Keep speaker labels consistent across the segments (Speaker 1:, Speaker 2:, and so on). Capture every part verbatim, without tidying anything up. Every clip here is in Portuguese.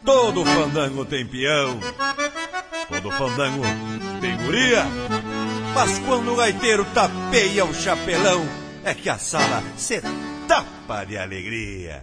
Speaker 1: Todo fandango tem peão, todo fandango tem guria, mas quando o gaiteiro tapeia o chapelão, é que a sala se tapa de alegria.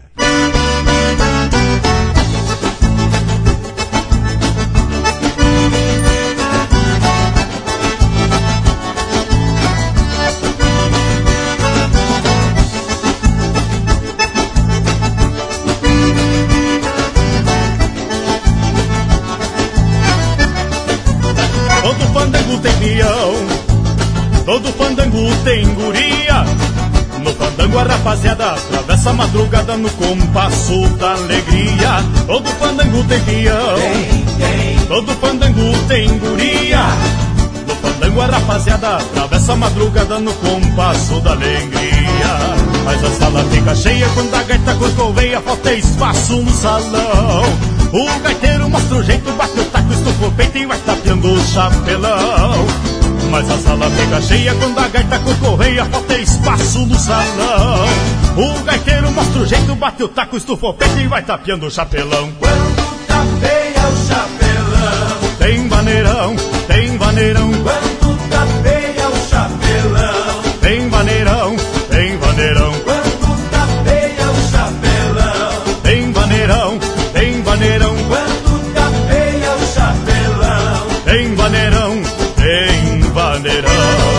Speaker 2: Todo fandango tem peão, todo fandango tem guria. No fandango a rapaziada atravessa a madrugada no compasso da alegria. Todo fandango tem peão, todo fandango tem guria. No fandango a rapaziada atravessa a madrugada no compasso da alegria. Mas a sala fica cheia quando a gaita corcoveia, falta espaço no salão. O gaiteiro mostra o jeito, bate o taco, estufa o peito e vai tapeando o chapelão. Mas a sala fica cheia quando a gaita corcoveia, falta espaço no salão. O gaiteiro mostra o jeito, bate o taco, estufa o peito e vai tapeando o chapelão.
Speaker 3: Quando tapeia o chapelão,
Speaker 2: tem vaneirão, tem vaneirão.
Speaker 3: Quando tapeia o chapelão,
Speaker 2: tem vaneirão, tem vaneirão.
Speaker 3: Quando tapeia o chapelão,
Speaker 2: tem vaneirão, tem vaneirão.
Speaker 3: Quando tapeia o chapelão,
Speaker 2: tem vaneirão, tem vaneirão.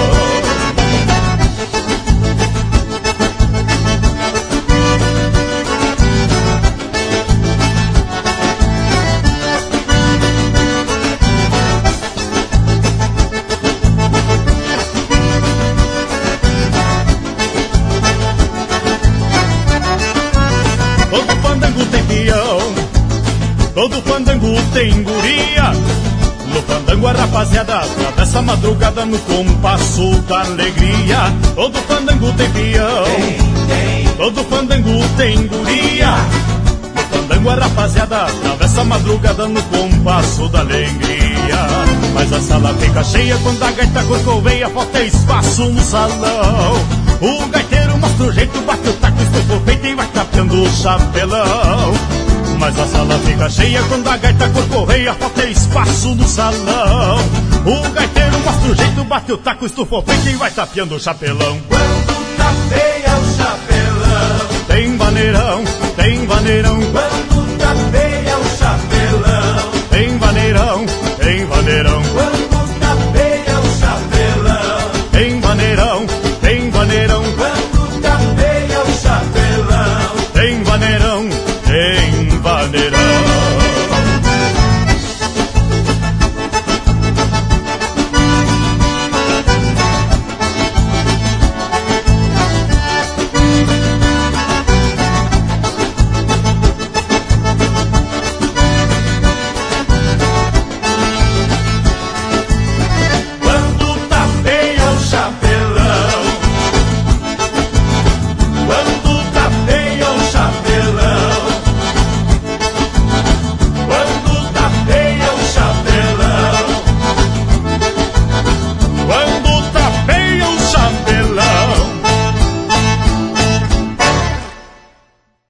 Speaker 2: Todo fandango tem peão, todo fandango tem guria. No fandango a rapaziada atravessa a madrugada no compasso da alegria. Todo fandango tem peão, todo fandango tem guria. No fandango a rapaziada atravessa a madrugada no compasso da alegria. Mas a sala fica cheia quando a gaita corcoveia, falta espaço no salão. O gaiteiro mostra o jeito, bate o taco, estufa o peito e vai tapeando o chapelão. Mas a sala fica cheia quando a gaita corcoveia, falta espaço no salão. O gaiteiro mostra o jeito, bate o taco, estufa o peito e vai tapeando o chapelão.
Speaker 3: Quando tapeia o chapelão,
Speaker 2: tem vaneirão, tem vaneirão.
Speaker 3: Quando tapeia o chapelão,
Speaker 2: tem vaneirão, tem vaneirão.
Speaker 3: Quando tapeia o chapelão,
Speaker 2: tem vaneirão, tem vaneirão.
Speaker 3: Quando tapeia o chapelão,
Speaker 2: tem vaneirão, tem vaneirão.